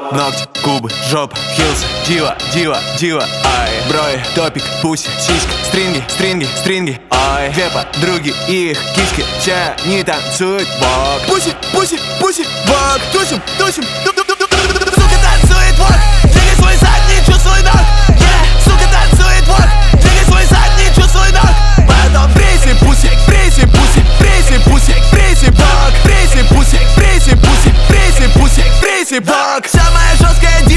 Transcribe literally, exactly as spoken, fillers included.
Ногти, губы, жопа, хилс, дива, дива, дива, ай. Брови, топик, пуси, сиськи, стринги, стринги, стринги, ай. Две подруги и их киски, все не танцуют бок. Пуси, пуси, пуси, бок. Тусим, тусим, сука танцует бок. Двигай свой задний, чувствуй ног. Yeah, сука танцует бок. Двигай свой задний, чувствуй ног. Потом приси, пуси, приси, пуси, приси, пуси, приси, бок. Приси, пуси, приси, пуси, приси, пуси, приси, бок. Самая жесткая